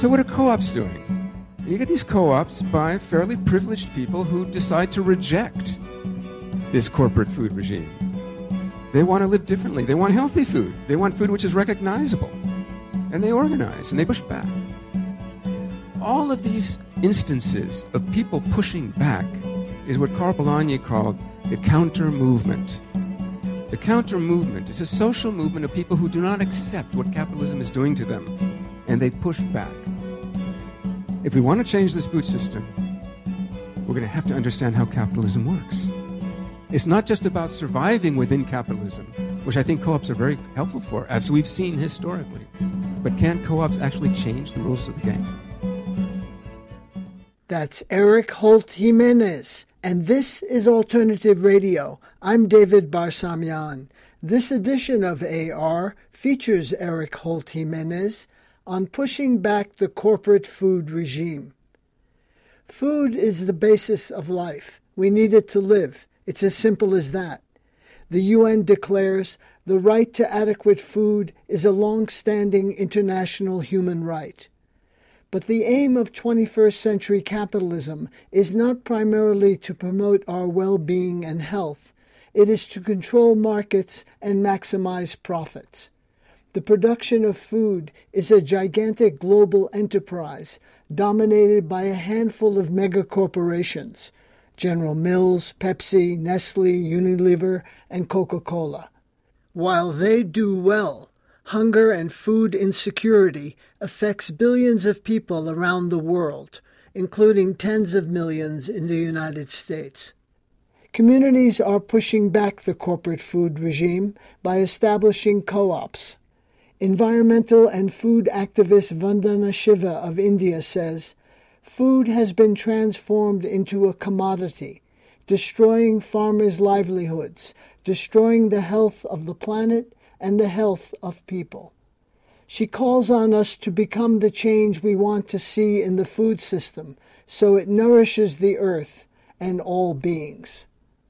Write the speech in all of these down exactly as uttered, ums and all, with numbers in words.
So what are co-ops doing? You get these co-ops by fairly privileged people who decide to reject this corporate food regime. They want to live differently. They want healthy food. They want food which is recognizable. And they organize and they push back. All of these instances of people pushing back is what Karl Polanyi called the counter-movement. The counter-movement is a social movement of people who do not accept what capitalism is doing to them, and they push back. If we want to change this food system, we're going to have to understand how capitalism works. It's not just about surviving within capitalism, which I think co-ops are very helpful for, as we've seen historically. But can co-ops actually change the rules of the game? That's Eric Holt Jimenez, and this is Alternative Radio. I'm David Barsamian. This edition of A R features Eric Holt Jimenez on pushing back the corporate food regime. Food is the basis of life. We need it to live. It's as simple as that. The U N declares the right to adequate food is a long-standing international human right. But the aim of twenty-first century capitalism is not primarily to promote our well-being and health. It is to control markets and maximize profits. The production of food is a gigantic global enterprise dominated by a handful of megacorporations, General Mills, Pepsi, Nestle, Unilever, and Coca-Cola. While they do well, hunger and food insecurity affects billions of people around the world, including tens of millions in the United States. Communities are pushing back the corporate food regime by establishing co-ops. Environmental and food activist Vandana Shiva of India says, food has been transformed into a commodity, destroying farmers' livelihoods, destroying the health of the planet and the health of people. She calls on us to become the change we want to see in the food system so it nourishes the earth and all beings.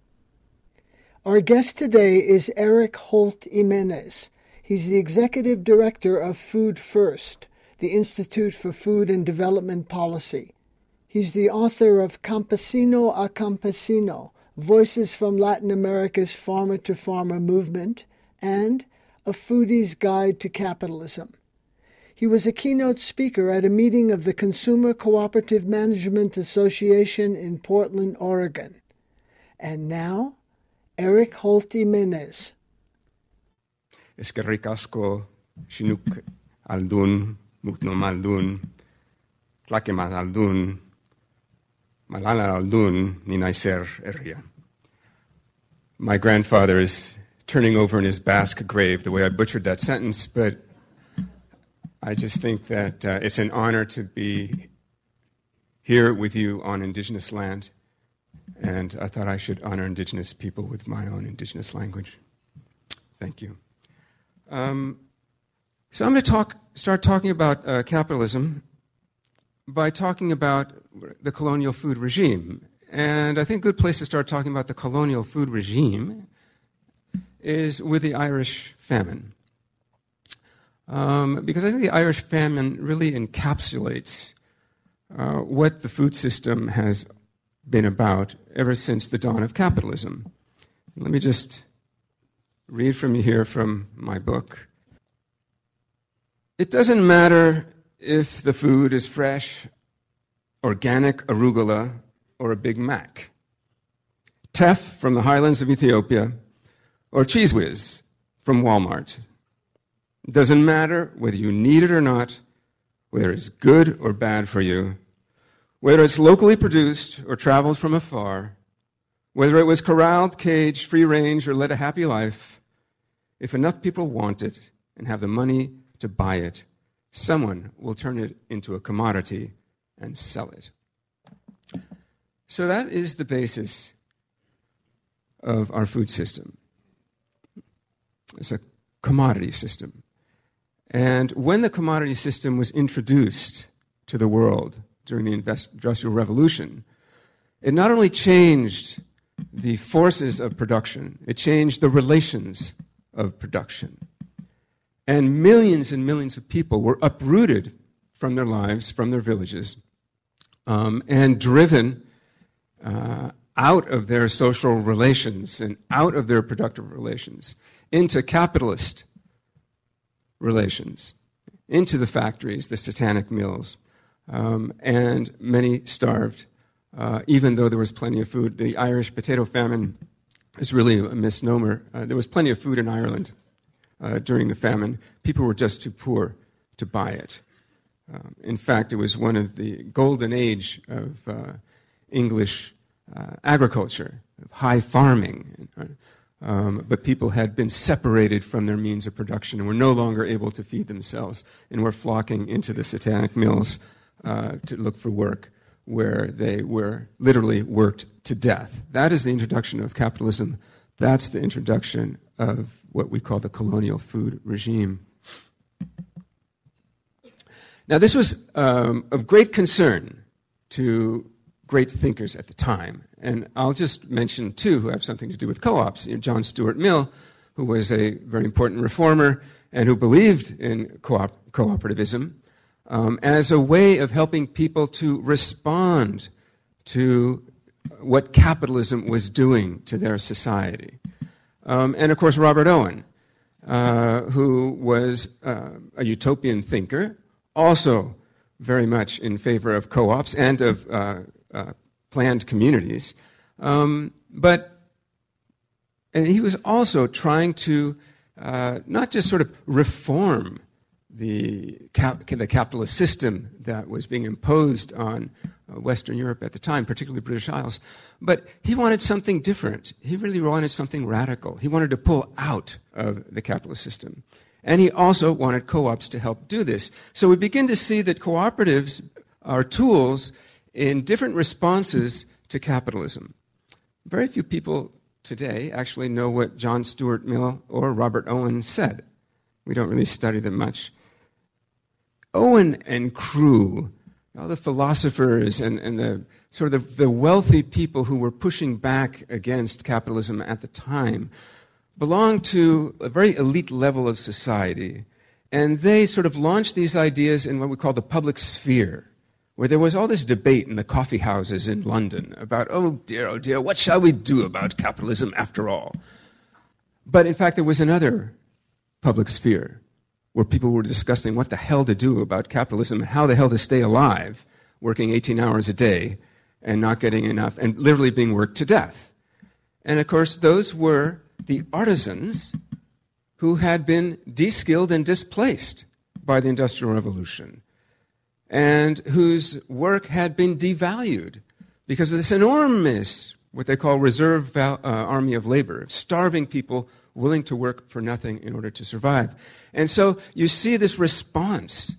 Our guest today is Eric Holt Jimenez. He's the executive director of Food First, the Institute for Food and Development Policy. He's the author of Campesino a Campesino, Voices from Latin America's Farmer-to-Farmer Movement, and A Foodie's Guide to Capitalism. He was a keynote speaker at a meeting of the Consumer Cooperative Management Association in Portland, Oregon. And now, Eric Holt Jimenez. Eskerrik asko, Chinook aldun, mutno maldun, tlakemat aldun, malala aldun, ninaiser eria. My grandfather is turning over in his Basque grave the way I butchered that sentence, but I just think that uh, it's an honor to be here with you on indigenous land, and I thought I should honor indigenous people with my own indigenous language. Thank you. Um, so I'm going to talk, start talking about uh, capitalism by talking about the colonial food regime. And I think a good place to start talking about the colonial food regime is with the Irish famine. Um, because I think the Irish famine really encapsulates uh, what the food system has been about ever since the dawn of capitalism. Let me just read from you here from my book. It doesn't matter if the food is fresh, organic arugula, or a Big Mac, teff from the highlands of Ethiopia, or Cheese Whiz from Walmart. It doesn't matter whether you need it or not, whether it's good or bad for you, whether it's locally produced or traveled from afar, whether it was corralled, caged, free-range, or led a happy life. If enough people want it and have the money to buy it, someone will turn it into a commodity and sell it. So that is the basis of our food system. It's a commodity system. And when the commodity system was introduced to the world during the Industrial Revolution, it not only changed the forces of production, it changed the relations of production. And millions and millions of people were uprooted from their lives, from their villages, um, and driven uh, out of their social relations and out of their productive relations into capitalist relations, into the factories, the satanic mills, um, and many starved, uh, even though there was plenty of food. The Irish potato famine is really a misnomer. Uh, there was plenty of food in Ireland uh, during the famine. People were just too poor to buy it. Um, in fact, it was one of the golden age of uh, English uh, agriculture, of high farming. Um, but people had been separated from their means of production and were no longer able to feed themselves and were flocking into the satanic mills uh, to look for work, where they were literally worked to death. That is the introduction of capitalism. That's the introduction of what we call the colonial food regime. Now, this was um, of great concern to great thinkers at the time. And I'll just mention two who have something to do with co-ops. You know, John Stuart Mill, who was a very important reformer and who believed in co-op- cooperativism um, as a way of helping people to respond to what capitalism was doing to their society. Um, and, of course, Robert Owen, uh, who was uh, a utopian thinker, also very much in favor of co-ops and of uh, uh, planned communities. Um, but and he was also trying to uh, not just sort of reform the, cap- the capitalist system that was being imposed on uh, Western Europe at the time, particularly British Isles, but he wanted something different. He really wanted something radical. He wanted to pull out of the capitalist system. And he also wanted co-ops to help do this. So we begin to see that cooperatives are tools in different responses to capitalism. Very few people today actually know what John Stuart Mill or Robert Owen said. We don't really study them much. Owen and crew, all the philosophers and, and the sort of the, the wealthy people who were pushing back against capitalism at the time, belonged to a very elite level of society, and they sort of launched these ideas in what we call the public sphere, where there was all this debate in the coffee houses in London about, oh dear, oh dear, what shall we do about capitalism after all? But in fact, there was another public sphere where people were discussing what the hell to do about capitalism and how the hell to stay alive, working eighteen hours a day and not getting enough, and literally being worked to death. And of course, those were the artisans who had been de-skilled and displaced by the Industrial Revolution, and whose work had been devalued because of this enormous, what they call reserve val- uh, army of labor, starving people willing to work for nothing in order to survive. And so you see this response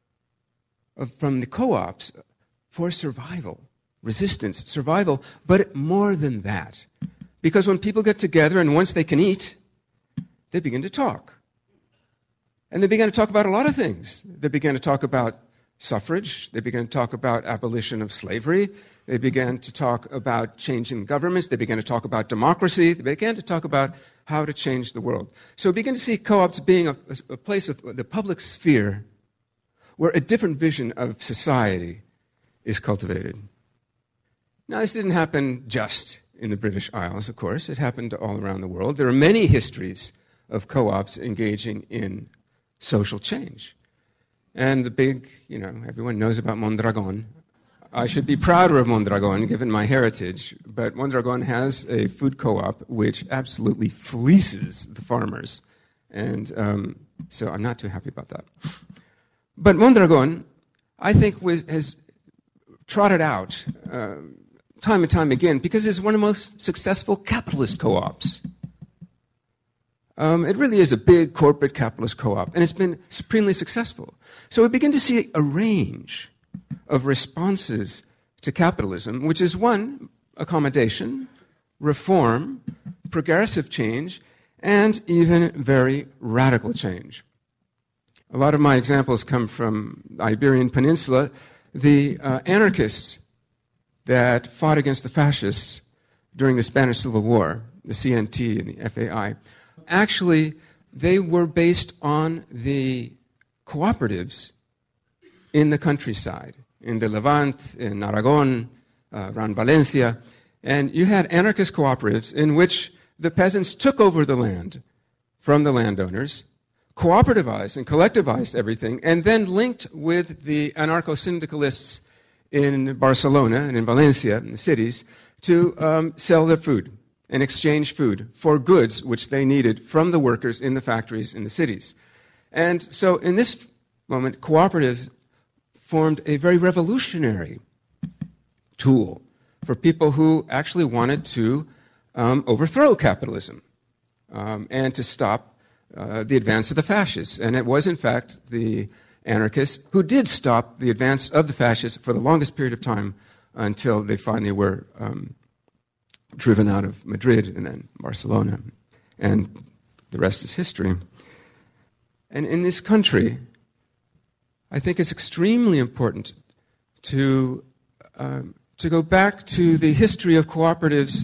of, from the co-ops for survival, resistance, survival, but more than that. Because when people get together and once they can eat, they begin to talk. And they began to talk about a lot of things. They began to talk about suffrage. They began to talk about abolition of slavery. They began to talk about changing governments. They began to talk about democracy. They began to talk about how to change the world. So we begin to see co-ops being a, a place of the public sphere where a different vision of society is cultivated. Now, this didn't happen just in the British Isles, of course. It happened all around the world. There are many histories of co-ops engaging in social change. And the big, you know, everyone knows about Mondragon. I should be prouder of Mondragon, given my heritage, but Mondragon has a food co-op which absolutely fleeces the farmers. And um, so I'm not too happy about that. But Mondragon, I think, was, has trotted out uh, time and time again because it's one of the most successful capitalist co-ops. Um, it really is a big corporate capitalist co-op, and it's been supremely successful. So we begin to see a range of responses to capitalism, which is one, accommodation, reform, progressive change, and even very radical change. A lot of my examples come from the Iberian Peninsula. The uh, anarchists that fought against the fascists during the Spanish Civil War, the C N T and the F A I, actually, they were based on the cooperatives in the countryside, in the Levant, in Aragon, uh, around Valencia. And you had anarchist cooperatives in which the peasants took over the land from the landowners, cooperativized and collectivized everything, and then linked with the anarcho-syndicalists in Barcelona and in Valencia, in the cities, to um, sell their food and exchange food for goods which they needed from the workers in the factories in the cities. And so in this moment, cooperatives formed a very revolutionary tool for people who actually wanted to um, overthrow capitalism um, and to stop uh, the advance of the fascists. And it was, in fact, the anarchists who did stop the advance of the fascists for the longest period of time until they finally were um, driven out of Madrid and then Barcelona. And the rest is history. And in this country, I think it's extremely important to um, to go back to the history of cooperatives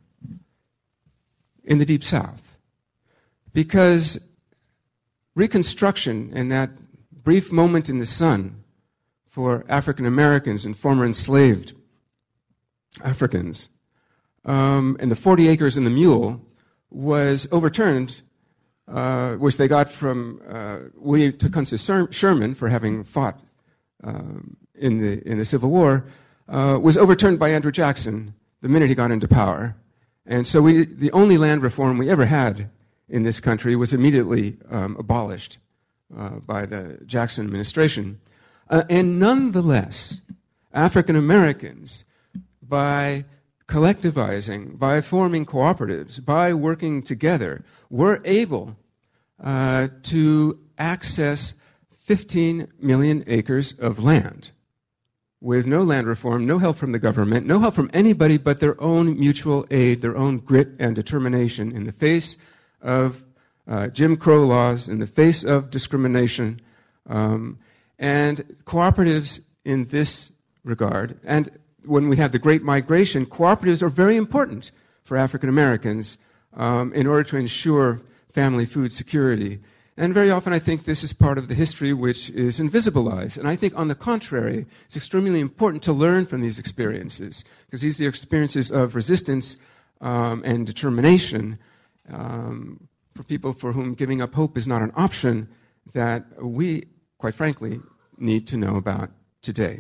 in the Deep South. Because Reconstruction and that brief moment in the sun for African Americans and former enslaved Africans, um, and the forty acres and the mule was overturned, uh, which they got from uh, William Tecumseh Sherman for having fought um, in the in the Civil War, uh, was overturned by Andrew Jackson the minute he got into power. And so we, the only land reform we ever had in this country was immediately um, abolished uh, by the Jackson administration. Uh, and nonetheless, African Americans, by collectivizing, by forming cooperatives, by working together, were able uh, to access fifteen million acres of land with no land reform, no help from the government, no help from anybody but their own mutual aid, their own grit and determination in the face of uh, Jim Crow laws, in the face of discrimination. Um, and cooperatives in this regard, and when we have the Great Migration, cooperatives are very important for African Americans um, in order to ensure family food security. And very often I think this is part of the history which is invisibilized. And I think, on the contrary, it's extremely important to learn from these experiences, because these are experiences of resistance um, and determination um, for people for whom giving up hope is not an option, that we, quite frankly, need to know about today.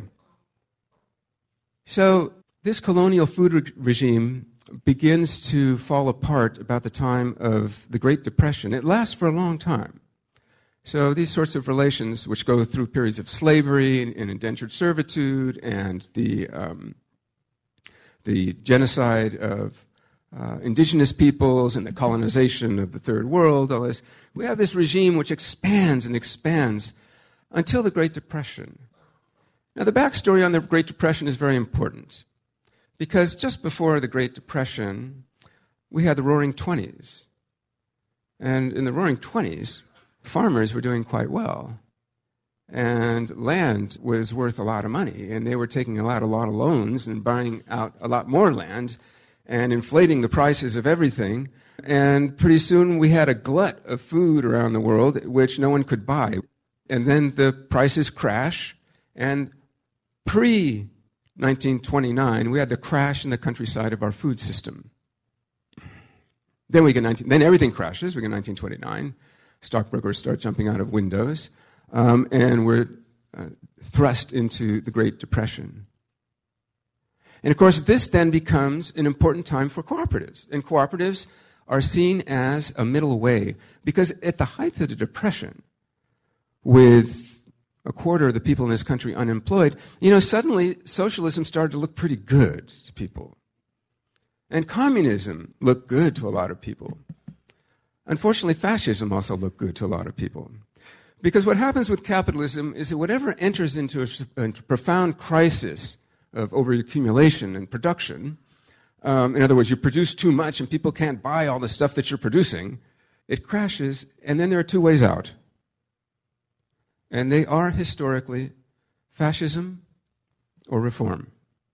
So this colonial food re- regime begins to fall apart about the time of the Great Depression. It lasts for a long time. So these sorts of relations, which go through periods of slavery and, and indentured servitude and the um, the genocide of uh, indigenous peoples and the colonization of the Third World, all this, we have this regime which expands and expands until the Great Depression. Now, the backstory on the Great Depression is very important, because just before the Great Depression, we had the Roaring Twenties. And in the Roaring Twenties, farmers were doing quite well. And land was worth a lot of money, and they were taking out a lot of loans and buying out a lot more land and inflating the prices of everything. And pretty soon we had a glut of food around the world which no one could buy. And then the prices crash, and pre nineteen twenty-nine, we had the crash in the countryside of our food system. Then we get nineteen, then everything crashes. We get nineteen twenty-nine. Stockbrokers start jumping out of windows, um, and we're uh, thrust into the Great Depression. And of course, this then becomes an important time for cooperatives. And cooperatives are seen as a middle way, because at the height of the Depression, with a quarter of the people in this country unemployed, you know, suddenly socialism started to look pretty good to people. And communism looked good to a lot of people. Unfortunately, fascism also looked good to a lot of people. Because what happens with capitalism is that whatever enters into a, a profound crisis of overaccumulation and production, um, in other words, you produce too much and people can't buy all the stuff that you're producing, it crashes, and then there are two ways out. And they are historically fascism or reform.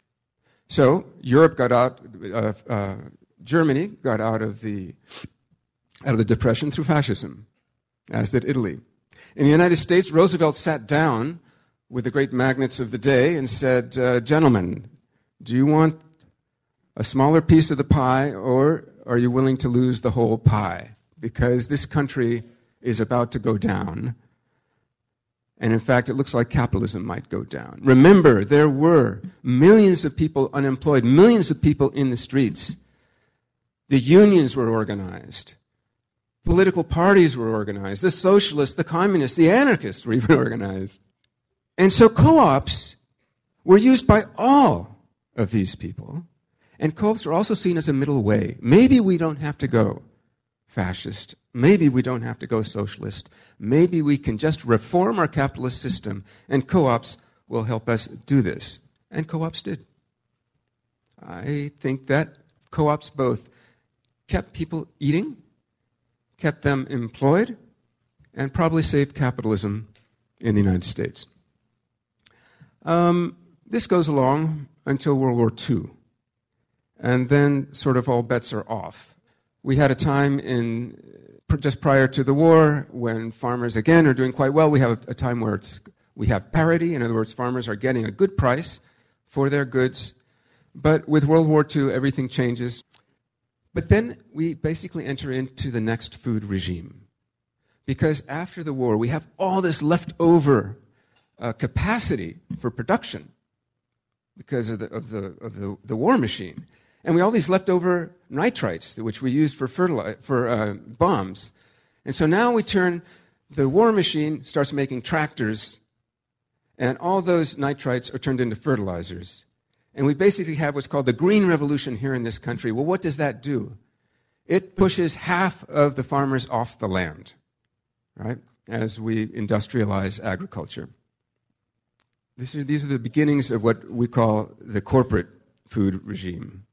So Europe got out, uh, uh, Germany got out of the out of the Depression through fascism, as did Italy. In the United States, Roosevelt sat down with the great magnates of the day and said, uh, gentlemen, do you want a smaller piece of the pie, or are you willing to lose the whole pie? Because this country is about to go down. And in fact, it looks like capitalism might go down. Remember, there were millions of people unemployed, millions of people in the streets. The unions were organized. Political parties were organized. The socialists, the communists, the anarchists were even organized. And so co-ops were used by all of these people. And co-ops are also seen as a middle way. Maybe we don't have to go fascist. Maybe we don't have to go socialist. Maybe we can just reform our capitalist system, and co-ops will help us do this. And co-ops did. I think that co-ops both kept people eating, kept them employed, and probably saved capitalism in the United States. Um, this goes along until World War Two. And then sort of all bets are off. We had a time in just prior to the war when farmers, again, are doing quite well. We have a, a time where it's, we have parity. In other words, farmers are getting a good price for their goods. But with World War Two, everything changes. But then we basically enter into the next food regime. Because after the war, we have all this leftover uh, capacity for production because of the, of the, of the, the war machine. And we have all these leftover nitrites, which we used for fertili- for uh, bombs. And so now we turn, the war machine starts making tractors, and all those nitrites are turned into fertilizers. And we basically have what's called the Green Revolution here in this country. Well, what does that do? It pushes half of the farmers off the land, right, as we industrialize agriculture. These are, these are the beginnings of what we call the corporate food regime.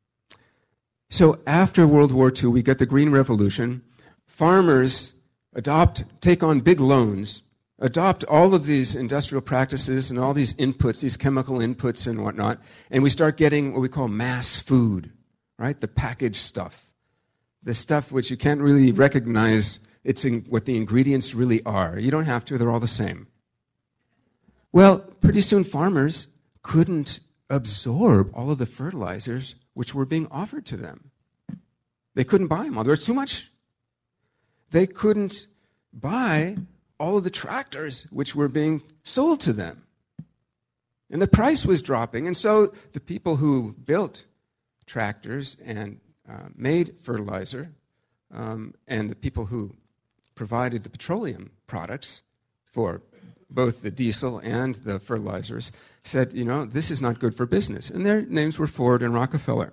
So after World War Two, we get the Green Revolution. Farmers adopt, take on big loans, adopt all of these industrial practices and all these inputs, these chemical inputs and whatnot, and we start getting what we call mass food, right? The packaged stuff. The stuff which you can't really recognize it's in what the ingredients really are. You don't have to, they're all the same. Well, pretty soon farmers couldn't absorb all of the fertilizers which were being offered to them. They couldn't buy them all. There was too much. They couldn't buy all of the tractors which were being sold to them. And the price was dropping. And so the people who built tractors and uh, made fertilizer, um, and the people who provided the petroleum products for both the diesel and the fertilizers, said, you know, this is not good for business. And their names were Ford and Rockefeller.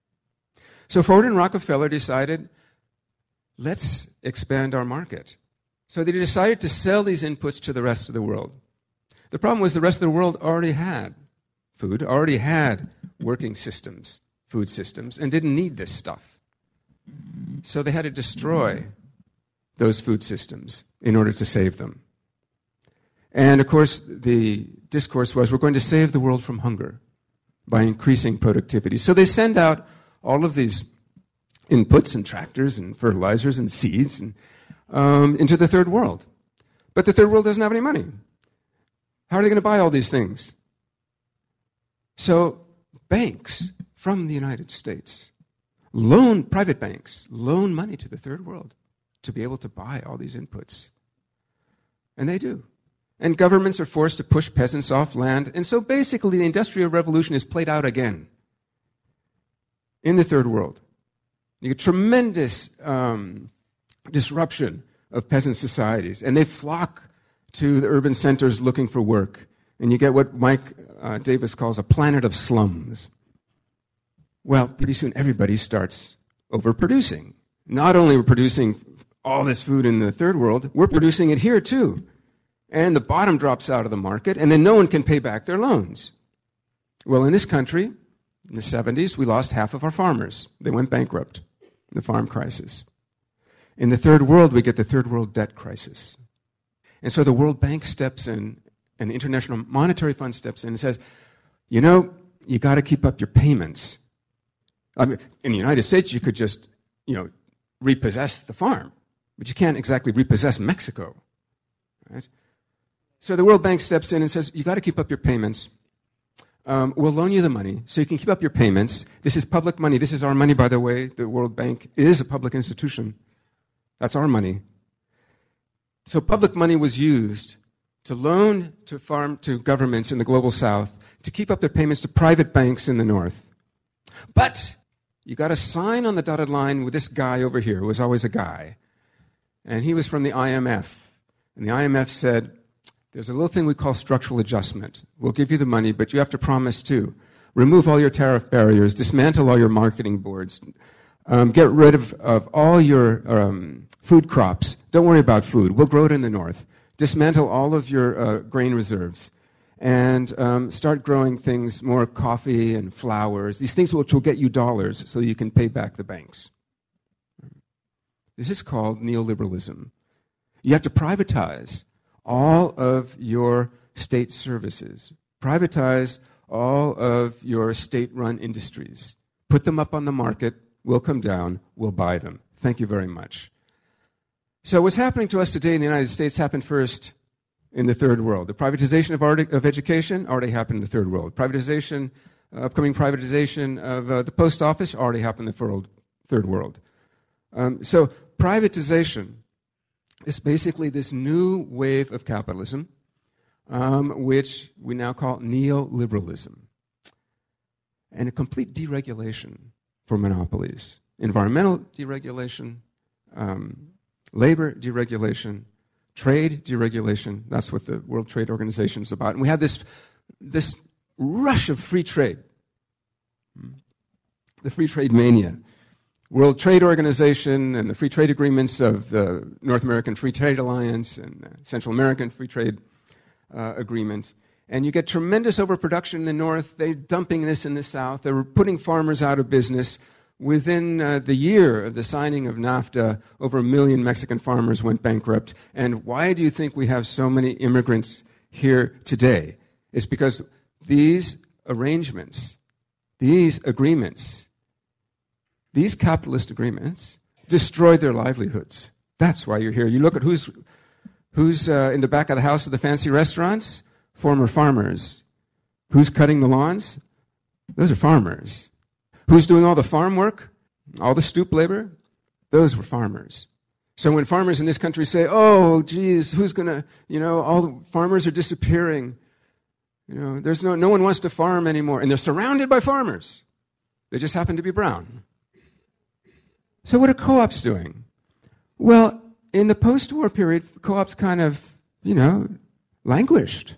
So Ford and Rockefeller decided, let's expand our market. So they decided to sell these inputs to the rest of the world. The problem was the rest of the world already had food, already had working systems, food systems, and didn't need this stuff. So they had to destroy those food systems in order to save them. And of course, the discourse was, we're going to save the world from hunger by increasing productivity. So they send out all of these inputs and tractors and fertilizers and seeds and, um, into the third world. But the third world doesn't have any money. How are they going to buy all these things? So banks from the United States loan, private banks, loan money to the third world to be able to buy all these inputs. And they do. And governments are forced to push peasants off land. And so basically the Industrial Revolution is played out again in the third world. You get tremendous um, disruption of peasant societies. And they flock to the urban centers looking for work. And you get what Mike uh, Davis calls a planet of slums. Well, pretty soon everybody starts overproducing. Not only we're producing all this food in the third world, we're producing it here too. And the bottom drops out of the market, and then no one can pay back their loans. Well, in this country, in the seventies, we lost half of our farmers. They went bankrupt, the farm crisis. In the third world, we get the third world debt crisis. And so the World Bank steps in, and the International Monetary Fund steps in and says, you know, you got to keep up your payments. I mean, in the United States, you could just, you know, repossess the farm, but you can't exactly repossess Mexico, right? So the World Bank steps in and says, you got to keep up your payments. Um, we'll loan you the money so you can keep up your payments. This is public money. This is our money, by the way. The World Bank is a public institution. That's our money. So public money was used to loan to farm to governments in the global south to keep up their payments to private banks in the north. But you got to sign on the dotted line with this guy over here, who was always a guy. And he was from the I M F. And the I M F said, there's a little thing we call structural adjustment. We'll give you the money, but you have to promise to remove all your tariff barriers, dismantle all your marketing boards, um, get rid of, of all your um, food crops. Don't worry about food. We'll grow it in the north. Dismantle all of your uh, grain reserves and um, start growing things, more coffee and flowers, these things which will get you dollars so you can pay back the banks. This is called neoliberalism. You have to privatize all of your state services. Privatize all of your state-run industries. Put them up on the market. We'll come down. We'll buy them. Thank you very much. So what's happening to us today in the United States happened first in the third world. The privatization of, art- of education already happened in the third world. Privatization, uh, upcoming privatization of uh, the post office already happened in the world, third world. Um, so privatization is basically this new wave of capitalism, um, which we now call neoliberalism, and a complete deregulation for monopolies. Environmental deregulation, um, labor deregulation, trade deregulation. That's what the World Trade Organization is about. And we have this, this rush of free trade, the free trade mania. World Trade Organization and the free trade agreements of the North American Free Trade Alliance and the Central American Free Trade uh, Agreement. And you get tremendous overproduction in the North. They're dumping this in the South. They're putting farmers out of business. Within uh, the year of the signing of NAFTA, over a million Mexican farmers went bankrupt. And why do you think we have so many immigrants here today? It's because these arrangements, these agreements, these capitalist agreements destroyed their livelihoods. That's why you're here. You look at who's, who's uh, in the back of the house of the fancy restaurants? Former farmers. Who's cutting the lawns? Those are farmers. Who's doing all the farm work? All the stoop labor? Those were farmers. So when farmers in this country say, oh, geez, who's going to, you know, all the farmers are disappearing. You know, there's no, no one wants to farm anymore. And they're surrounded by farmers. They just happen to be brown. So what are co-ops doing? Well, in the post-war period, co-ops kind of, you know, languished.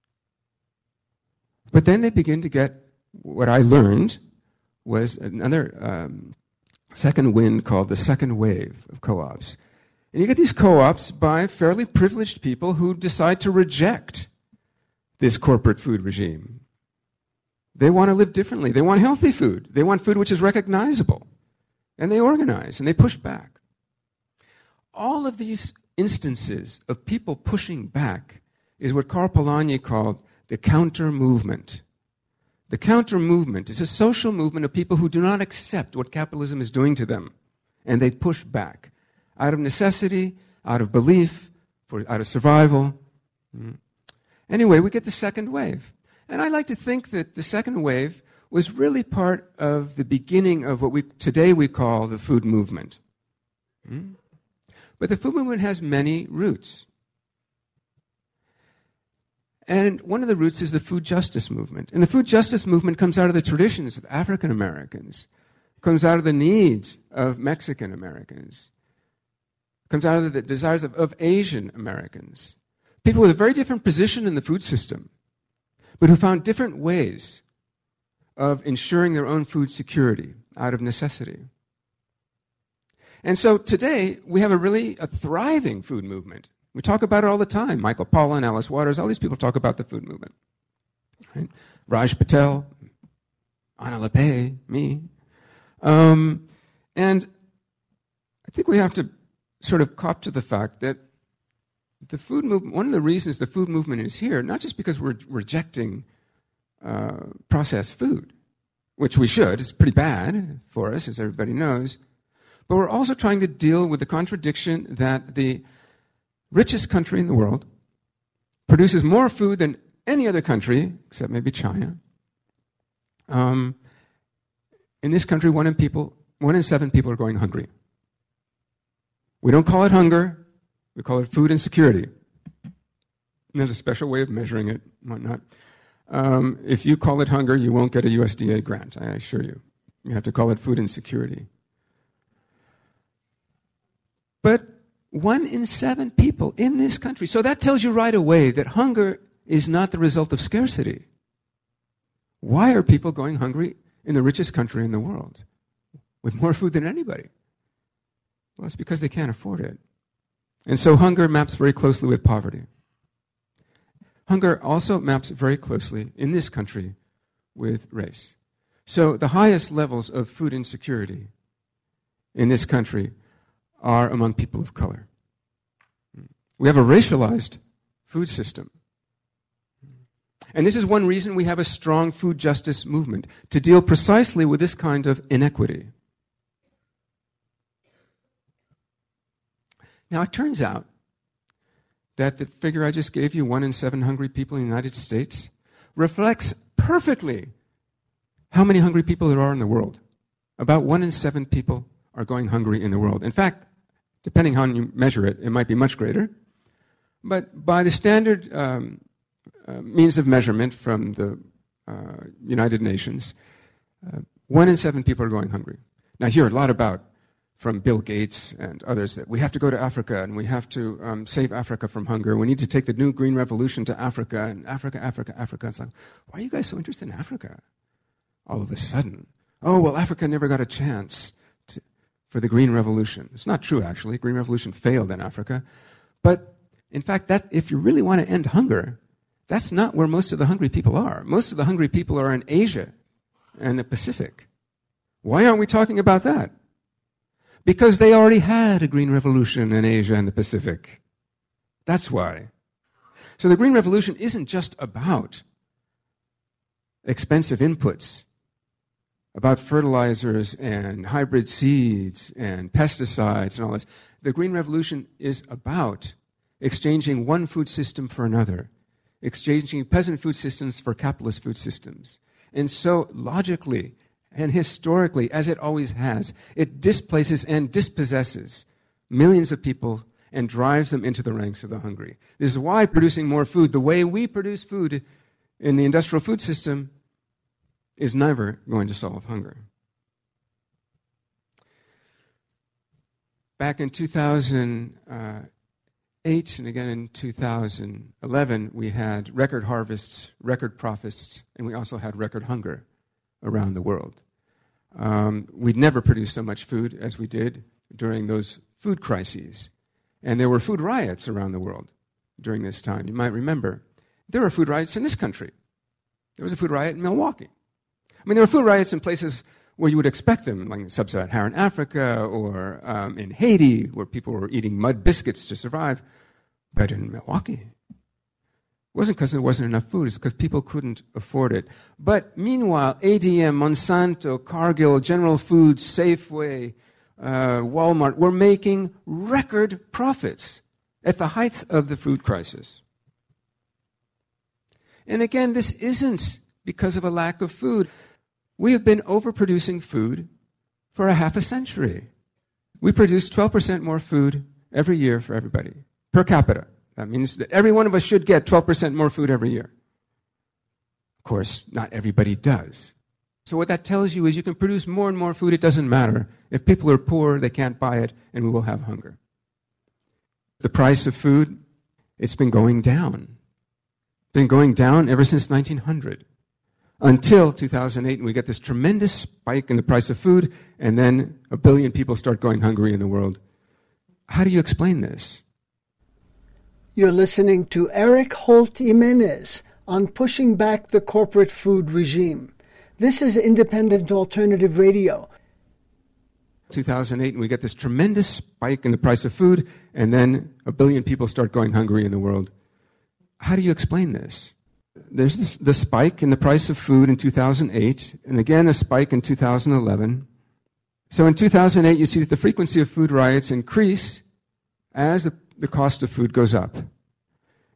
But then they begin to get what I learned was another um, second wind called the second wave of co-ops. And you get these co-ops by fairly privileged people who decide to reject this corporate food regime. They want to live differently. They want healthy food. They want food which is recognizable. And they organize, and they push back. All of these instances of people pushing back is what Karl Polanyi called the counter-movement. The counter-movement is a social movement of people who do not accept what capitalism is doing to them, and they push back out of necessity, out of belief, for, out of survival. Anyway, we get the second wave. And I like to think that the second wave was really part of the beginning of what we today we call the food movement. Hmm? But the food movement has many roots. And one of the roots is the food justice movement. And the food justice movement comes out of the traditions of African Americans, comes out of the needs of Mexican Americans, comes out of the desires of, of Asian Americans. People with a very different position in the food system, but who found different ways of ensuring their own food security out of necessity. And so today, we have a really a thriving food movement. We talk about it all the time. Michael Pollan, Alice Waters, all these people talk about the food movement. Right? Raj Patel, Anna Lepay, me. Um, and I think we have to sort of cop to the fact that the food movement, one of the reasons the food movement is here, not just because we're rejecting Uh, processed food, which we should. It's pretty bad for us, as everybody knows. But we're also trying to deal with the contradiction that the richest country in the world produces more food than any other country, except maybe China. Um, in this country, one in people, one in seven people are going hungry. We don't call it hunger, we call it food insecurity. And there's a special way of measuring it, whatnot. Um, if you call it hunger, you won't get a U S D A grant, I assure you. You have to call it food insecurity. But one in seven people in this country. So that tells you right away that hunger is not the result of scarcity. Why are people going hungry in the richest country in the world with more food than anybody? Well, it's because they can't afford it. And so hunger maps very closely with poverty. Hunger also maps very closely in this country with race. So the highest levels of food insecurity in this country are among people of color. We have a racialized food system. And this is one reason we have a strong food justice movement, to deal precisely with this kind of inequity. Now, it turns out that the figure I just gave you, one in seven hungry people in the United States, reflects perfectly how many hungry people there are in the world. About one in seven people are going hungry in the world. In fact, depending on how you measure it, it might be much greater. But by the standard um, uh, means of measurement from the uh, United Nations, uh, one in seven people are going hungry. Now, you hear a lot about, from Bill Gates and others, that we have to go to Africa and we have to um, save Africa from hunger. We need to take the new green revolution to Africa, and Africa, Africa, Africa. It's like, why are you guys so interested in Africa all of a sudden? Oh, well, Africa never got a chance to, for the green revolution. It's not true, actually. Green revolution failed in Africa. But in fact, that if you really want to end hunger, that's not where most of the hungry people are. Most of the hungry people are in Asia and the Pacific. Why aren't we talking about that? Because they already had a green revolution in Asia and the Pacific. That's why. So the green revolution isn't just about expensive inputs, about fertilizers and hybrid seeds and pesticides and all this. The green revolution is about exchanging one food system for another, exchanging peasant food systems for capitalist food systems. And so logically and historically, as it always has, it displaces and dispossesses millions of people and drives them into the ranks of the hungry. This is why producing more food, the way we produce food in the industrial food system, is never going to solve hunger. Back in two thousand eight and again in two thousand eleven, we had record harvests, record profits, and we also had record hunger around the world. Um, we'd never produced so much food as we did during those food crises. And there were food riots around the world during this time. You might remember. There were food riots in this country. There was a food riot in Milwaukee. I mean, there were food riots in places where you would expect them, like in sub-Saharan Africa or um, in Haiti, where people were eating mud biscuits to survive. But in Milwaukee, it wasn't because there wasn't enough food, it's because people couldn't afford it. But meanwhile, A D M, Monsanto, Cargill, General Foods, Safeway, uh, Walmart were making record profits at the height of the food crisis. And again, this isn't because of a lack of food. We have been overproducing food for a half a century. We produce twelve percent more food every year for everybody, per capita. That means that every one of us should get twelve percent more food every year. Of course, not everybody does. So what that tells you is you can produce more and more food, it doesn't matter. If people are poor, they can't buy it, and we will have hunger. The price of food, it's been going down. It's been going down ever since nineteen hundred. Until two thousand eight, and we get this tremendous spike in the price of food, and then a billion people start going hungry in the world. How do you explain this? You're listening to Eric Holt Jimenez on Pushing Back the Corporate Food Regime. This is Independent Alternative Radio. two thousand eight, and we get this tremendous spike in the price of food, and then a billion people start going hungry in the world. How do you explain this? There's this, the spike in the price of food in two thousand eight, and again a spike in two thousand eleven. So in two thousand eight, you see that the frequency of food riots increase as the, the cost of food goes up.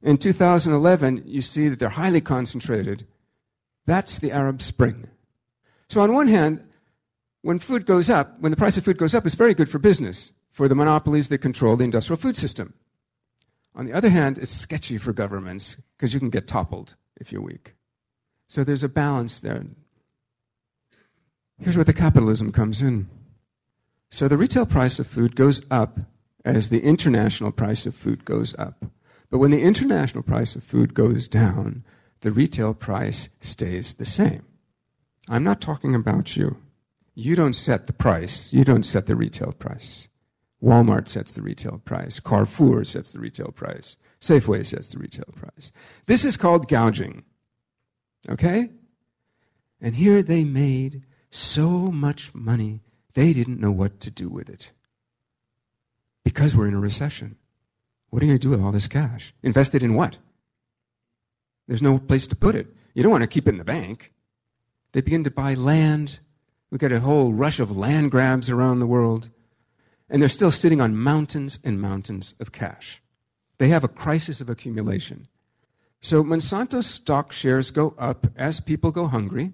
In two thousand eleven, you see that they're highly concentrated. That's the Arab Spring. So on one hand, when food goes up, when the price of food goes up, it's very good for business, for the monopolies that control the industrial food system. On the other hand, it's sketchy for governments because you can get toppled if you're weak. So there's a balance there. Here's where the capitalism comes in. So the retail price of food goes up as the international price of food goes up. But when the international price of food goes down, the retail price stays the same. I'm not talking about you. You don't set the price. You don't set the retail price. Walmart sets the retail price. Carrefour sets the retail price. Safeway sets the retail price. This is called gouging. Okay? And here they made so much money, they didn't know what to do with it. Because we're in a recession. What are you going to do with all this cash? Invest it in what? There's no place to put it. You don't want to keep it in the bank. They begin to buy land. We get a whole rush of land grabs around the world. And they're still sitting on mountains and mountains of cash. They have a crisis of accumulation. So Monsanto's stock shares go up as people go hungry,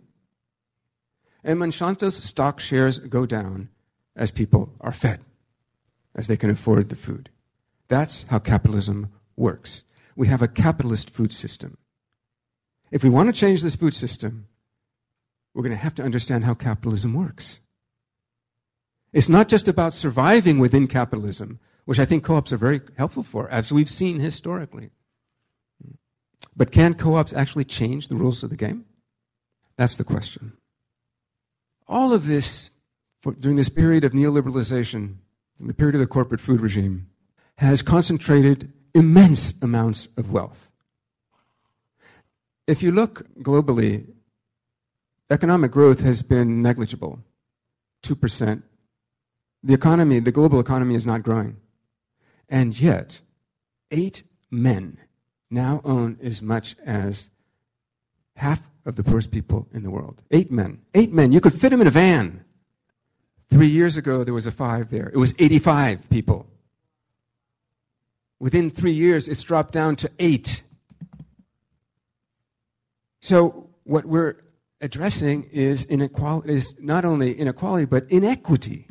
and Monsanto's stock shares go down as people are fed, as they can afford the food. That's how capitalism works. We have a capitalist food system. If we want to change this food system, we're going to have to understand how capitalism works. It's not just about surviving within capitalism, which I think co-ops are very helpful for, as we've seen historically. But can co-ops actually change the rules of the game? That's the question. All of this, for, during this period of neoliberalization, in the period of the corporate food regime, has concentrated immense amounts of wealth. If you look globally, economic growth has been negligible, two percent. The economy, the global economy is not growing. And yet, eight men now own as much as half of the poorest people in the world. Eight men. Eight men. You could fit them in a van. Three years ago, there was a five there. It was eighty-five people. Within three years, it's dropped down to eight. So what we're addressing is inequality, is not only inequality, but inequity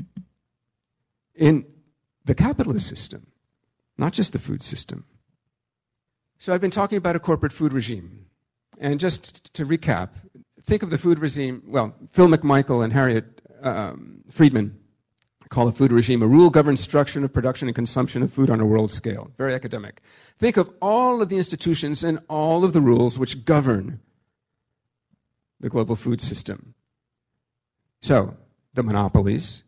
in the capitalist system, not just the food system. So I've been talking about a corporate food regime. And just to recap, think of the food regime, well, Phil McMichael and Harriet um, Friedman call a food regime a rule-governed structure of production and consumption of food on a world scale. Very academic. Think of all of the institutions and all of the rules which govern the global food system. So, the monopolies,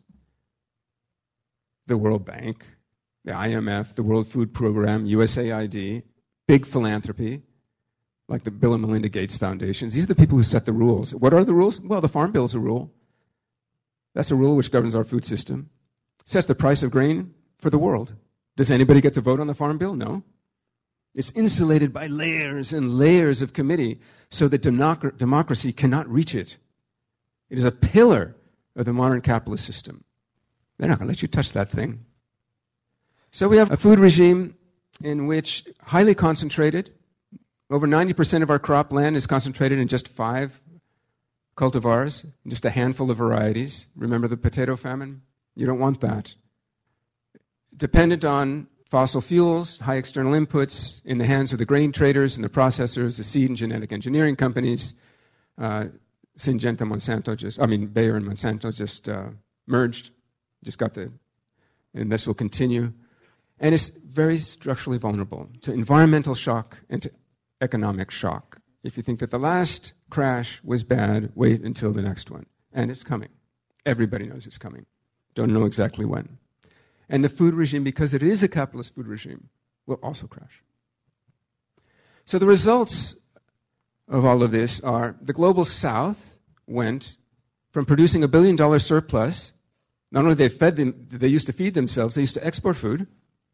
the World Bank, the I M F, the World Food Program, U S A I D, big philanthropy, like the Bill and Melinda Gates Foundations. These are the people who set the rules. What are the rules? Well, the Farm Bill is a rule. That's a rule which governs our food system. Sets the price of grain for the world. Does anybody get to vote on the Farm Bill? No. It's insulated by layers and layers of committee so that democ- democracy cannot reach it. It is a pillar of the modern capitalist system. They're not going to let you touch that thing. So we have a food regime in which highly concentrated, over ninety percent of our crop land is concentrated in just five cultivars, just a handful of varieties. Remember the potato famine? You don't want that. Dependent on fossil fuels, high external inputs in the hands of the grain traders and the processors, the seed and genetic engineering companies. Uh, Syngenta, Monsanto just, I mean, Bayer and Monsanto just uh, merged, just got the, and this will continue. And it's very structurally vulnerable to environmental shock and to economic shock. If you think that the last crash was bad, wait until the next one. And it's coming. Everybody knows it's coming. Don't know exactly when. And the food regime, because it is a capitalist food regime, will also crash. So the results of all of this are the global south went from producing a billion dollar surplus. Not only they fed them, they used to feed themselves, they used to export food.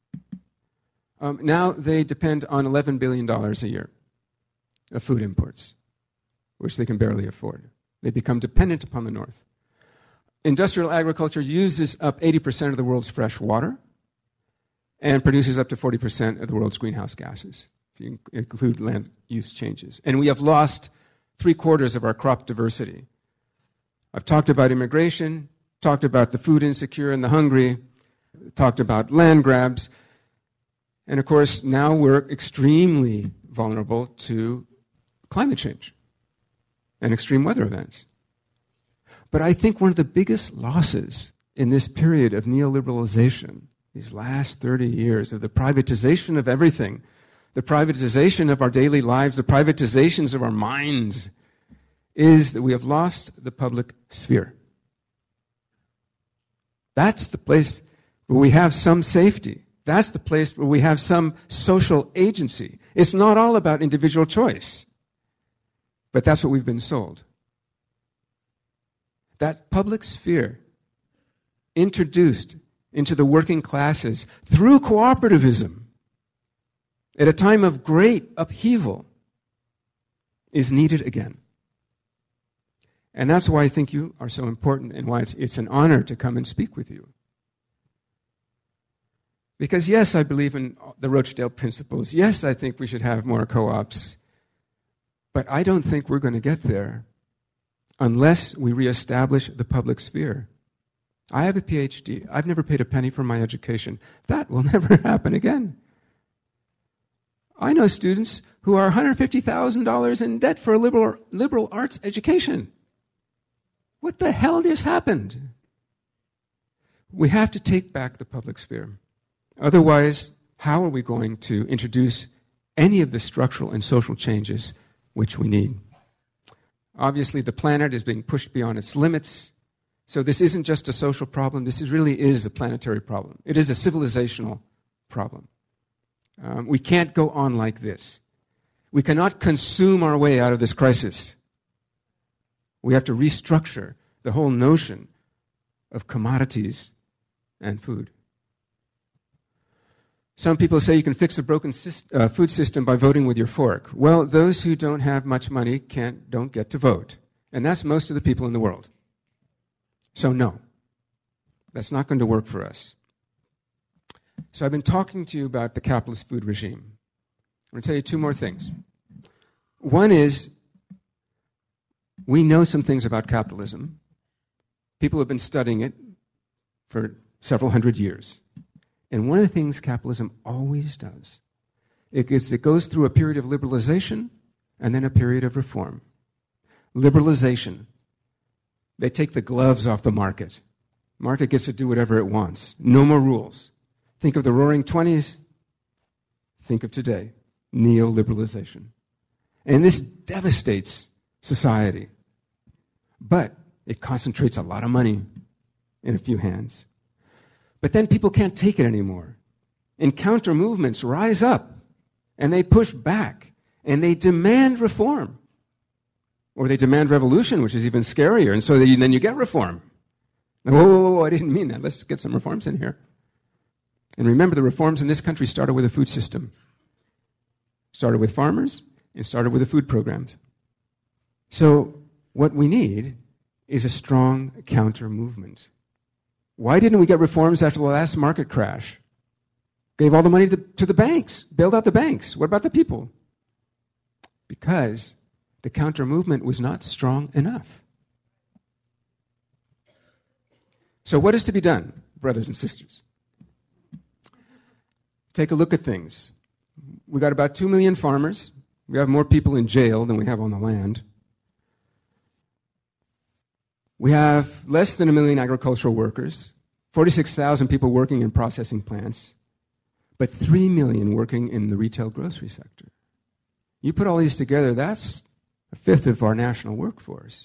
Um, now they depend on eleven billion dollars a year of food imports, which they can barely afford. They become dependent upon the north. Industrial agriculture uses up eighty percent of the world's fresh water and produces up to forty percent of the world's greenhouse gases. if you include land use changes. And we have lost three quarters of our crop diversity. I've talked about immigration, talked about the food insecure and the hungry, talked about land grabs, and of course now we're extremely vulnerable to climate change and extreme weather events. But I think one of the biggest losses in this period of neoliberalization, these last thirty years of the privatization of everything, the privatization of our daily lives, the privatizations of our minds, is that we have lost the public sphere. That's the place where we have some safety. That's the place where we have some social agency. It's not all about individual choice, but that's what we've been sold. That public sphere introduced into the working classes through cooperativism at a time of great upheaval is needed again. And that's why I think you are so important and why it's, it's an honor to come and speak with you. Because yes, I believe in the Rochdale principles. Yes, I think we should have more co-ops. But I don't think we're going to get there unless we reestablish the public sphere. I have a P H D. I've never paid a penny for my education. That will never happen again. I know students who are one hundred fifty thousand dollars in debt for a liberal, liberal arts education. What the hell just happened? We have to take back the public sphere. Otherwise, how are we going to introduce any of the structural and social changes which we need? Obviously, the planet is being pushed beyond its limits. So this isn't just a social problem. This is really is a planetary problem. It is a civilizational problem. Um, we can't go on like this. We cannot consume our way out of this crisis. We have to restructure the whole notion of commodities and food. Some people say you can fix a broken syst- uh, food system by voting with your fork. Well, those who don't have much money can't, don't get to vote. And that's most of the people in the world. So no, that's not going to work for us. So I've been talking to you about the capitalist food regime. I'm going to tell you two more things. One is, we know some things about capitalism. People have been studying it for several hundred years. And one of the things capitalism always does is it goes through a period of liberalization and then a period of reform. Liberalization. They take the gloves off the market. Market gets to do whatever it wants. No more rules. Think of the Roaring Twenties. Think of today. Neoliberalization. And this devastates society. But it concentrates a lot of money in a few hands. But then people can't take it anymore. And counter movements rise up. And they push back. And they demand reform. Or they demand revolution, which is even scarier. And so they, then you get reform. Whoa, whoa, whoa, I didn't mean that. Let's get some reforms in here. And remember, the reforms in this country started with a food system. Started with farmers and started with the food programs. So what we need is a strong counter movement. Why didn't we get reforms after the last market crash? Gave all the money to the, to the banks, bailed out the banks. What about the people? Because the counter movement was not strong enough. So what is to be done, brothers and sisters? Take a look at things. We got about two million farmers. We have more people in jail than we have on the land. We have less than a million agricultural workers, forty-six thousand people working in processing plants, but three million working in the retail grocery sector. You put all these together, that's a fifth of our national workforce.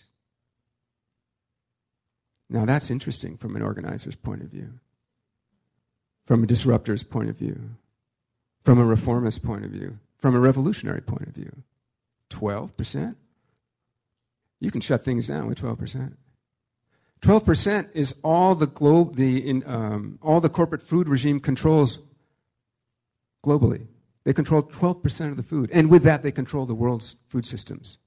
Now that's interesting from an organizer's point of view, from a disruptor's point of view, from a reformist point of view, from a revolutionary point of view. twelve percent? You can shut things down with twelve percent. twelve percent is all the globe, the in, um, all the corporate food regime controls globally. They control twelve percent of the food, and with that, they control the world's food systems.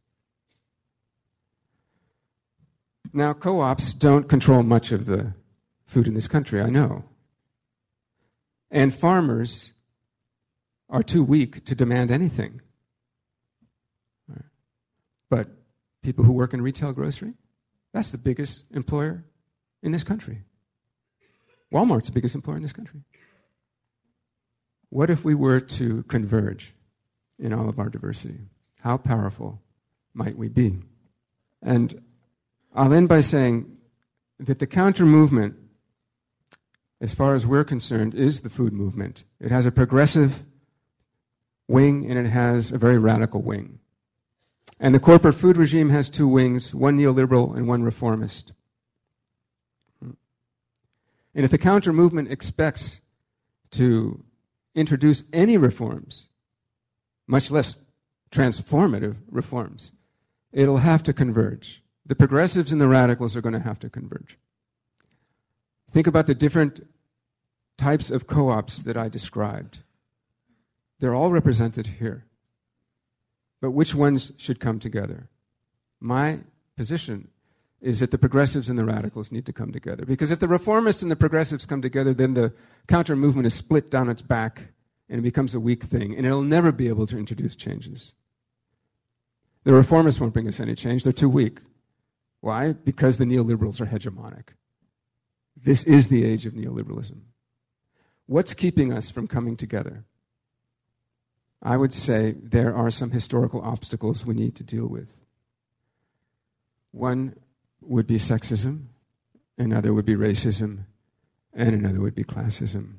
Now, co-ops don't control much of the food in this country, I know. And farmers are too weak to demand anything. Right. But people who work in retail grocery, that's the biggest employer in this country. Walmart's the biggest employer in this country. What if we were to converge in all of our diversity? How powerful might we be? And I'll end by saying that the counter movement, as far as we're concerned, is the food movement. It has a progressive wing and it has a very radical wing. And the corporate food regime has two wings, one neoliberal and one reformist. And if the counter movement expects to introduce any reforms, much less transformative reforms, it'll have to converge. The progressives and the radicals are going to have to converge. Think about the different types of co-ops that I described. They're all represented here. But which ones should come together? My position is that the progressives and the radicals need to come together. Because if the reformists and the progressives come together, then the counter-movement is split down its back and it becomes a weak thing, and it'll never be able to introduce changes. The reformists won't bring us any change. They're too weak. Why? Because the neoliberals are hegemonic. This is the age of neoliberalism. What's keeping us from coming together? I would say there are some historical obstacles we need to deal with. One would be sexism, another would be racism, and another would be classism.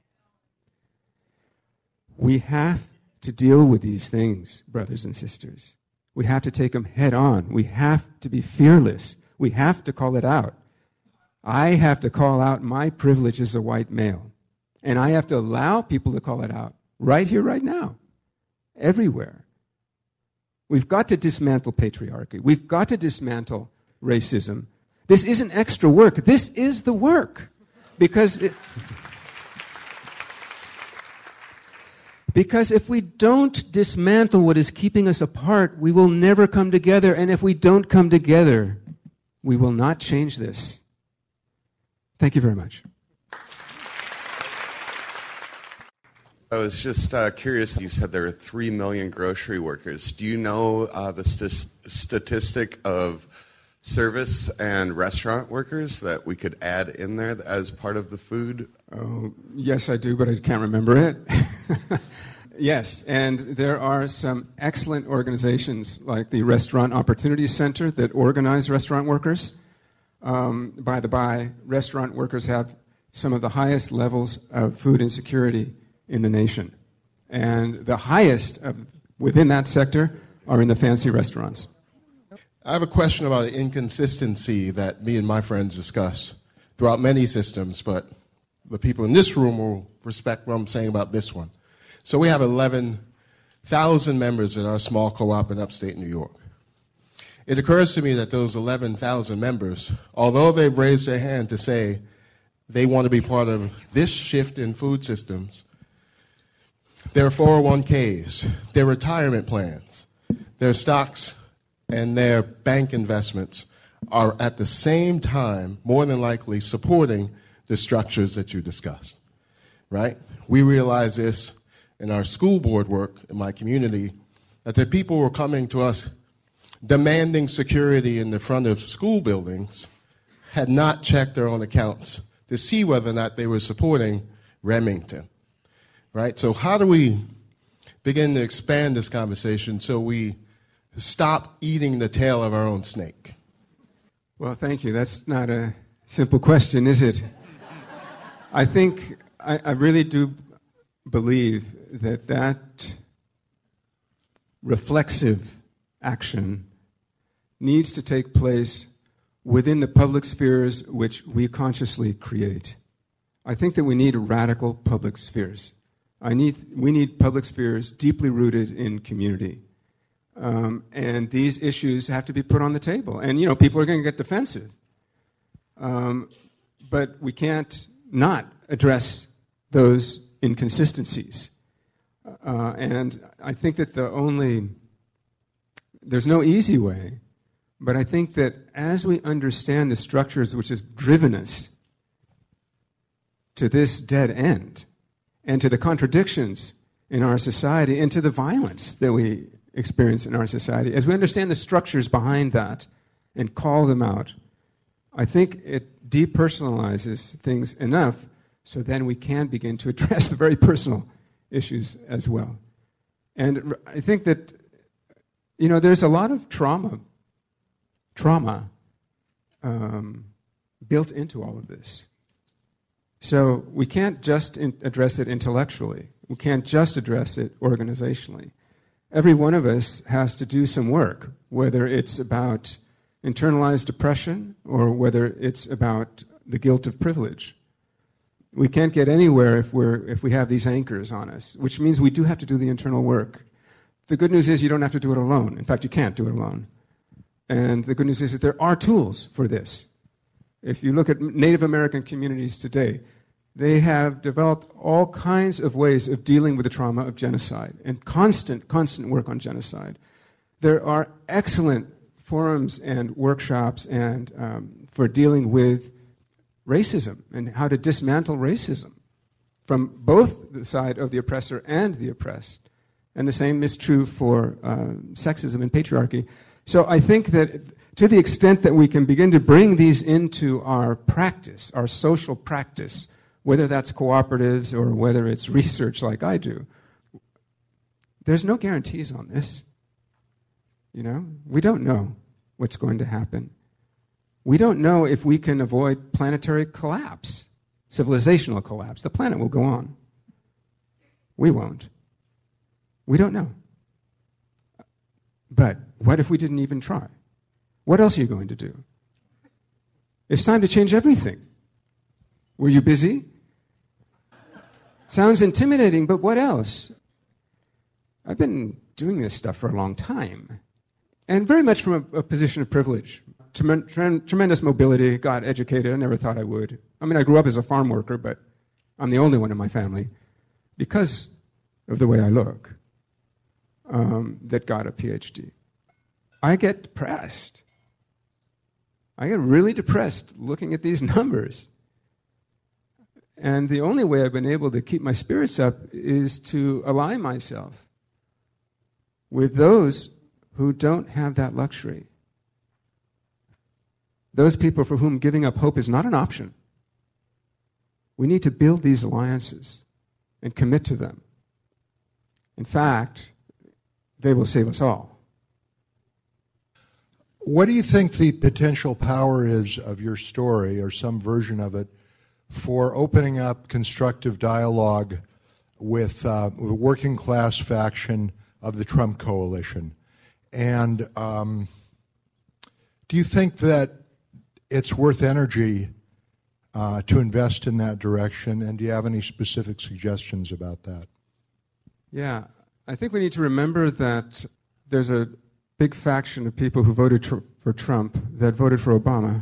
We have to deal with these things, brothers and sisters. We have to take them head on. We have to be fearless. We have to call it out. I have to call out my privilege as a white male. And I have to allow people to call it out right here, right now, everywhere. We've got to dismantle patriarchy. We've got to dismantle racism. This isn't extra work. This is the work. Because it, because if we don't dismantle what is keeping us apart, we will never come together. And if we don't come together, we will not change this. Thank you very much. I was just uh, curious, you said there are three million grocery workers. Do you know uh, the st- statistic of service and restaurant workers that we could add in there as part of the food? Oh, yes, I do, but I can't remember it. Yes, and there are some excellent organizations like the Restaurant Opportunity Center that organize restaurant workers. Um, by the by, restaurant workers have some of the highest levels of food insecurity in the nation. And the highest of, within that sector are in the fancy restaurants. I have a question about an inconsistency that me and my friends discuss throughout many systems, but the people in this room will respect what I'm saying about this one. So we have eleven thousand members in our small co-op in upstate New York. It occurs to me that those eleven thousand members, although they've raised their hand to say they want to be part of this shift in food systems, their four oh one k's, their retirement plans, their stocks, and their bank investments are at the same time more than likely supporting the structures that you discussed, right? We realize this in our school board work in my community, that the people were coming to us demanding security in the front of school buildings had not checked their own accounts to see whether or not they were supporting Remington, right? So how do we begin to expand this conversation so we stop eating the tail of our own snake? Well, thank you. That's not a simple question, is it? I think, I, I really do believe that that reflexive action needs to take place within the public spheres which we consciously create. I think that we need radical public spheres. I need, we need public spheres deeply rooted in community. Um, and these issues have to be put on the table. And, you know, people are going to get defensive. Um, but we can't not address those inconsistencies. Uh, and I think that the only, there's no easy way, but I think that as we understand the structures which has driven us to this dead end and to the contradictions in our society and to the violence that we experience in our society, as we understand the structures behind that and call them out, I think it depersonalizes things enough so then we can begin to address the very personal issues as well. And I think that, you know, there's a lot of trauma, trauma um, built into all of this. So we can't just in- address it intellectually. We can't just address it organizationally. Every one of us has to do some work, whether it's about internalized depression or whether it's about the guilt of privilege. We can't get anywhere if we're if we have these anchors on us, which means we do have to do the internal work. The good news is you don't have to do it alone. In fact, you can't do it alone. And the good news is that there are tools for this. If you look at Native American communities today, they have developed all kinds of ways of dealing with the trauma of genocide and constant, constant work on genocide. There are excellent forums and workshops and um, for dealing with racism and how to dismantle racism from both the side of the oppressor and the oppressed. And the same is true for uh, sexism and patriarchy. So I think that to the extent that we can begin to bring these into our practice, our social practice, whether that's cooperatives or whether it's research like I do, there's no guarantees on this. You know, we don't know what's going to happen. We don't know if we can avoid planetary collapse, civilizational collapse. The planet will go on. We won't. We don't know. But what if we didn't even try? What else are you going to do? It's time to change everything. Were you busy? Sounds intimidating, but what else? I've been doing this stuff for a long time, and very much from a, a position of privilege. Trem- trem- tremendous mobility, got educated. I never thought I would. I mean, I grew up as a farm worker, but I'm the only one in my family, because of the way I look, um, that got a P H D. I get depressed. I get really depressed looking at these numbers. And the only way I've been able to keep my spirits up is to align myself with those who don't have that luxury. Those people for whom giving up hope is not an option. We need to build these alliances and commit to them. In fact, they will save us all. What do you think the potential power is of your story, or some version of it, for opening up constructive dialogue with uh, the working class faction of the Trump coalition? And um, do you think that it's worth energy uh, to invest in that direction? And do you have any specific suggestions about that? Yeah, I think we need to remember that there's a big faction of people who voted tr- for Trump that voted for Obama.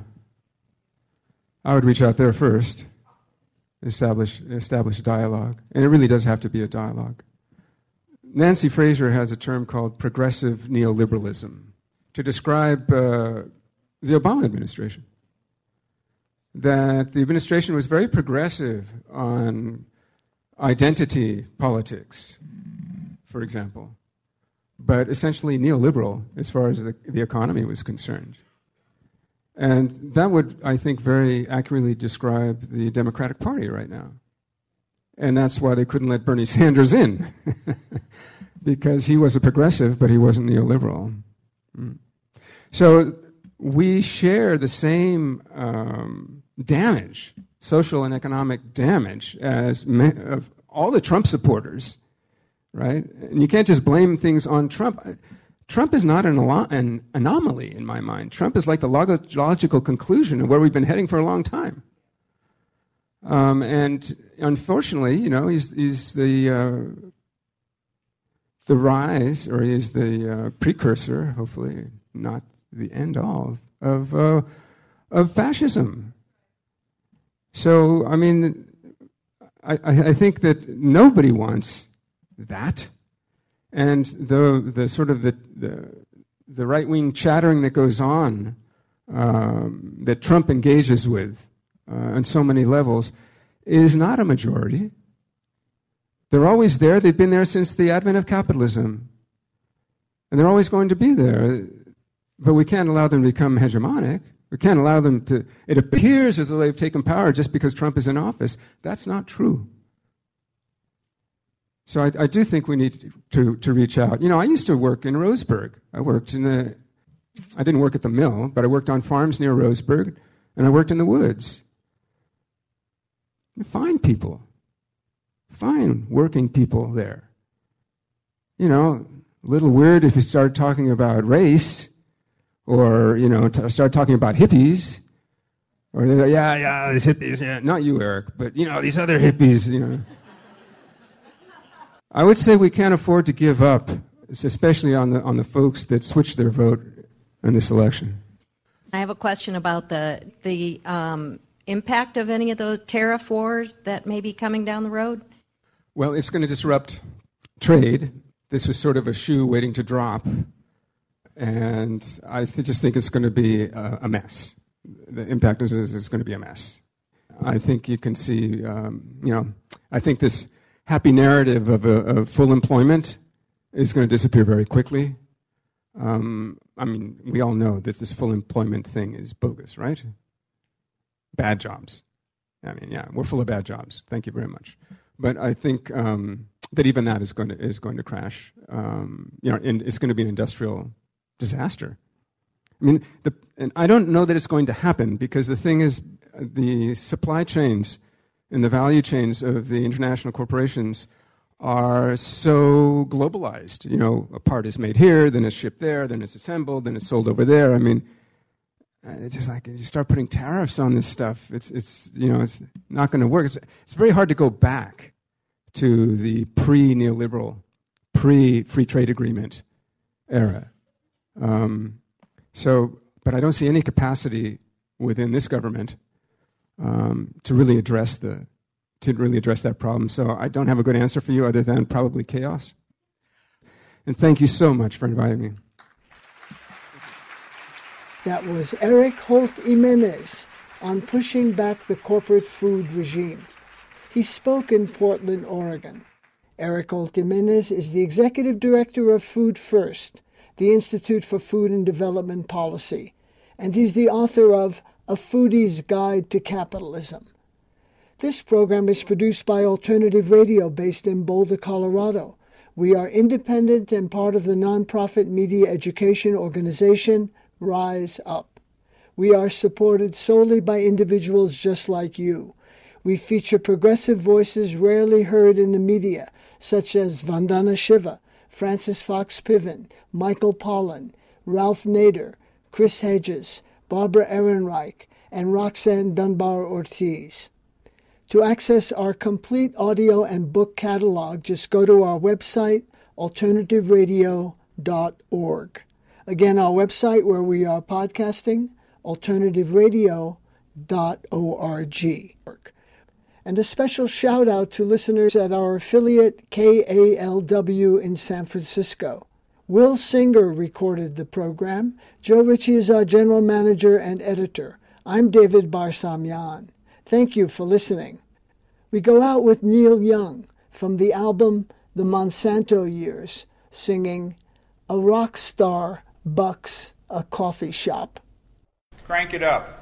I would reach out there first, establish establish dialogue, and it really does have to be a dialogue. Nancy Fraser has a term called progressive neoliberalism to describe uh, the Obama administration. That the administration was very progressive on identity politics, for example, but essentially neoliberal as far as the, the economy was concerned. And that would, I think, very accurately describe the Democratic Party right now. And that's why they couldn't let Bernie Sanders in, because he was a progressive, but he wasn't neoliberal. Mm. So we share the same um, damage, social and economic damage, as me- of all the Trump supporters, right? And you can't just blame things on Trump. Trump is not an, an anomaly in my mind. Trump is like the log- logical conclusion of where we've been heading for a long time. Um, and unfortunately, you know, he's, he's the uh, the rise, or he's the uh, precursor, hopefully not the end all, of uh, of fascism. So, I mean, I, I think that nobody wants that. And the the sort of the the, the right wing chattering that goes on, um, that Trump engages with uh, on so many levels, is not a majority. They're always there. They've been there since the advent of capitalism. And they're always going to be there. But we can't allow them to become hegemonic. We can't allow them to... It appears as though they've taken power just because Trump is in office. That's not true. So I, I do think we need to, to, to reach out. You know, I used to work in Roseburg. I worked in the... I didn't work at the mill, but I worked on farms near Roseburg, and I worked in the woods. Fine people. Fine working people there. You know, a little weird if you start talking about race, or, you know, t- start talking about hippies, or, yeah, yeah, these hippies, yeah. Not you, Eric, but, you know, these other hippies, you know. I would say we can't afford to give up, especially on the on the folks that switched their vote in this election. I have a question about the the um, impact of any of those tariff wars that may be coming down the road. Well, it's going to disrupt trade. This was sort of a shoe waiting to drop, and I th- just think it's going to be a, a mess. The impact is, is, is going to be a mess. I think you can see, um, you know, I think this happy narrative of, a, of full employment is going to disappear very quickly. Um, I mean, we all know that this full employment thing is bogus, right? Bad jobs. I mean, yeah, we're full of bad jobs. Thank you very much. But I think um, that even that is going to is going to crash. Um, you know, and it's going to be an industrial disaster. I mean, the, and I don't know that it's going to happen because the thing is, the supply chains and the value chains of the international corporations are so globalized. You know, a part is made here, then it's shipped there, then it's assembled, then it's sold over there. I mean, it's just like you start putting tariffs on this stuff. It's it's you know it's not going to work. It's, it's very hard to go back to the pre-neoliberal, pre-free trade agreement era. Um, so, but I don't see any capacity within this government um, to really address the to really address that problem. So I don't have a good answer for you other than probably chaos. And thank you so much for inviting me. That was Eric Holt Jimenez on pushing back the corporate food regime. He spoke in Portland, Oregon. Eric Holt Jimenez is the executive director of Food First, the Institute for Food and Development Policy, and he's the author of A Foodie's Guide to Capitalism. This program is produced by Alternative Radio based in Boulder, Colorado. We are independent and part of the nonprofit media education organization Rise Up. We are supported solely by individuals just like you. We feature progressive voices rarely heard in the media, such as Vandana Shiva, Francis Fox Piven, Michael Pollan, Ralph Nader, Chris Hedges, Barbara Ehrenreich, and Roxanne Dunbar-Ortiz. To access our complete audio and book catalog, just go to our website, alternative radio dot org. Again, our website where we are podcasting, alternative radio dot org. And a special shout out to listeners at our affiliate K A L W in San Francisco. Will Singer recorded the program. Joe Ritchie is our general manager and editor. I'm David Barsamian. Thank you for listening. We go out with Neil Young from the album The Monsanto Years, singing A Rock Star Bucks a Coffee Shop. Crank it up.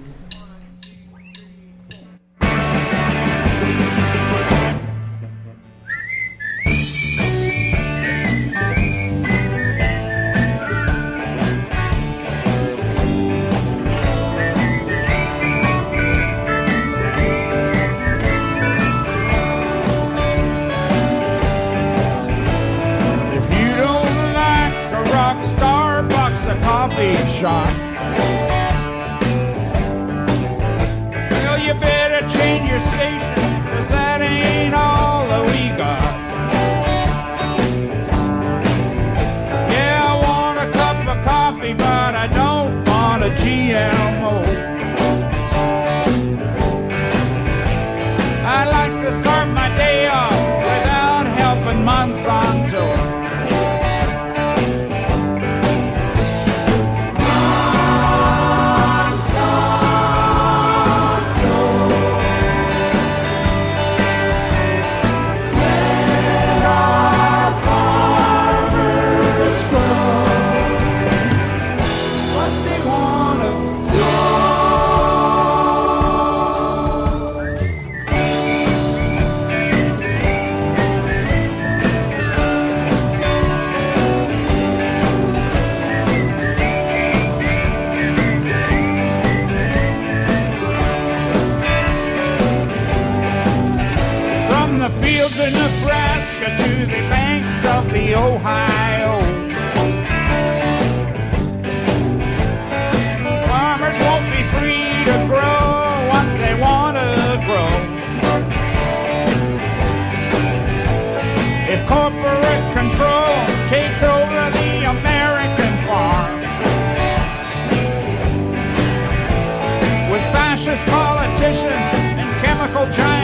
Coffee shop. Well, you better change your station, 'cause that ain't all that we got. Yeah, I want a cup of coffee, but I don't want a G M O. I like to start my day off without helping Monsanto. of the Ohio. Farmers won't be free to grow what they want to grow. If corporate control takes over the American farm, with fascist politicians and chemical giants